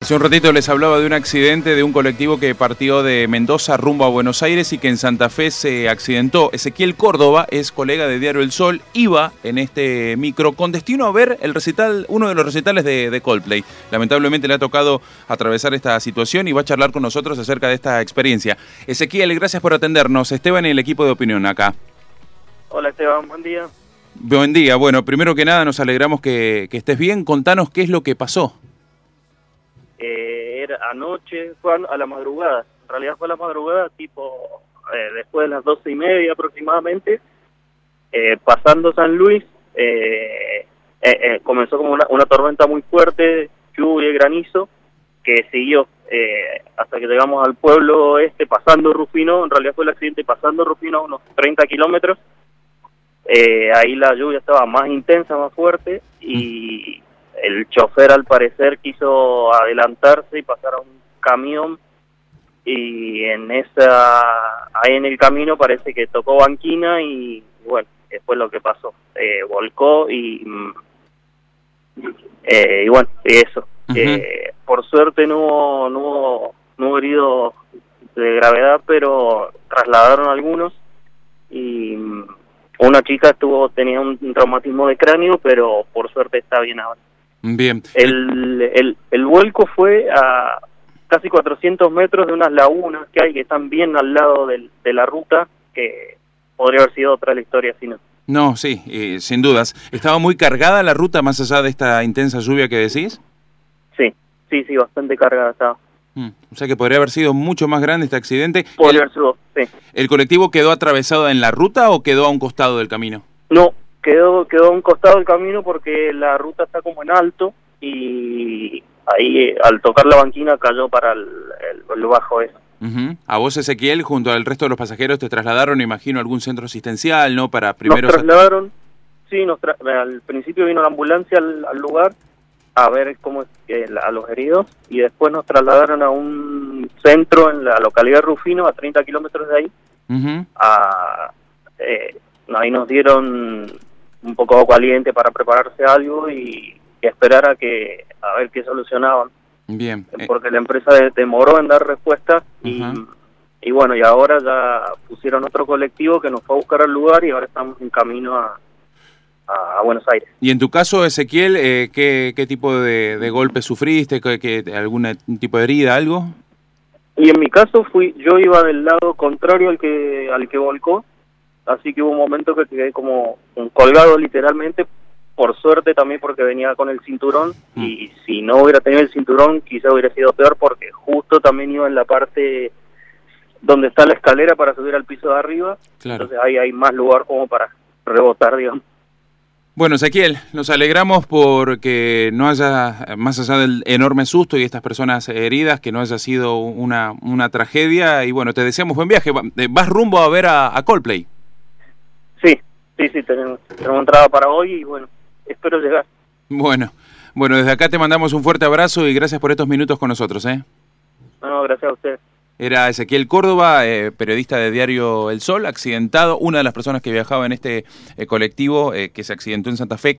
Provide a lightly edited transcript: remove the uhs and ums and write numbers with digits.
Hace un ratito les hablaba de un accidente de un colectivo que partió de Mendoza rumbo a Buenos Aires y que en Santa Fe se accidentó. Ezequiel Córdoba es colega de Diario El Sol, iba en este micro con destino a ver el recital, uno de los recitales de Coldplay. Lamentablemente le ha tocado atravesar esta situación y va a charlar con nosotros acerca de esta experiencia. Ezequiel, gracias por atendernos. Esteban y el equipo de opinión acá. Hola Esteban, buen día. Buen día. Bueno, primero que nada nos alegramos que estés bien. Contanos qué es lo que pasó. Era anoche, fue a la madrugada, en realidad fue a la madrugada, tipo después de las 12:30 aproximadamente, pasando San Luis, comenzó como una tormenta muy fuerte, lluvia y granizo, que siguió hasta que llegamos al pueblo pasando Rufino. En realidad fue el accidente pasando Rufino a unos 30 kilómetros, ahí la lluvia estaba más intensa, más fuerte, y el chofer al parecer quiso adelantarse y pasar a un camión, y ahí en el camino parece que tocó banquina y bueno, fue lo que pasó, volcó y bueno, eso. Por suerte no hubo heridos de gravedad, pero trasladaron algunos, y una chica tenía un traumatismo de cráneo, pero por suerte está bien ahora. Bien. El vuelco fue a casi 400 metros de unas lagunas que hay, que están bien al lado de la ruta, que podría haber sido otra la historia si no. No, sí, sin dudas. ¿Estaba muy cargada la ruta más allá de esta intensa lluvia que decís? Sí, bastante cargada estaba. O sea que podría haber sido mucho más grande este accidente. Podría haber sido, sí. ¿El colectivo quedó atravesado en la ruta o quedó a un costado del camino? No. Quedó a un costado del camino porque la ruta está como en alto, y ahí al tocar la banquina cayó para el bajo eso. A vos, Ezequiel, junto al resto de los pasajeros te trasladaron, imagino, a algún centro asistencial, ¿no? Para primero... Nos trasladaron, sí, al principio vino la ambulancia al lugar a ver cómo a los heridos, y después nos trasladaron a un centro en la localidad de Rufino, a 30 kilómetros de ahí. Ahí nos dieron un poco de agua caliente para prepararse algo y esperar a ver qué solucionaban. Bien. Porque la empresa demoró en dar respuesta, y bueno, y ahora ya pusieron otro colectivo que nos fue a buscar al lugar, y ahora estamos en camino a Buenos Aires. Y en tu caso, Ezequiel, ¿qué tipo de golpe sufriste? ¿Algún tipo de herida, algo? Y en mi caso yo iba del lado contrario al que volcó, así que hubo un momento que quedé como colgado literalmente, por suerte también porque venía con el cinturón, y si no hubiera tenido el cinturón quizá hubiera sido peor, porque justo también iba en la parte donde está la escalera para subir al piso de arriba. Claro. Entonces ahí hay más lugar como para rebotar, digamos. Bueno, Ezequiel, nos alegramos porque no haya, más allá del enorme susto y estas personas heridas, que no haya sido una tragedia, y bueno, te deseamos buen viaje. ¿Vas rumbo a ver a Coldplay? Sí, tenemos entrada para hoy y bueno, espero llegar. Bueno, desde acá te mandamos un fuerte abrazo y gracias por estos minutos con nosotros, No, gracias a usted. Era Ezequiel Córdoba, periodista de Diario El Sol, accidentado, una de las personas que viajaba en este colectivo que se accidentó en Santa Fe.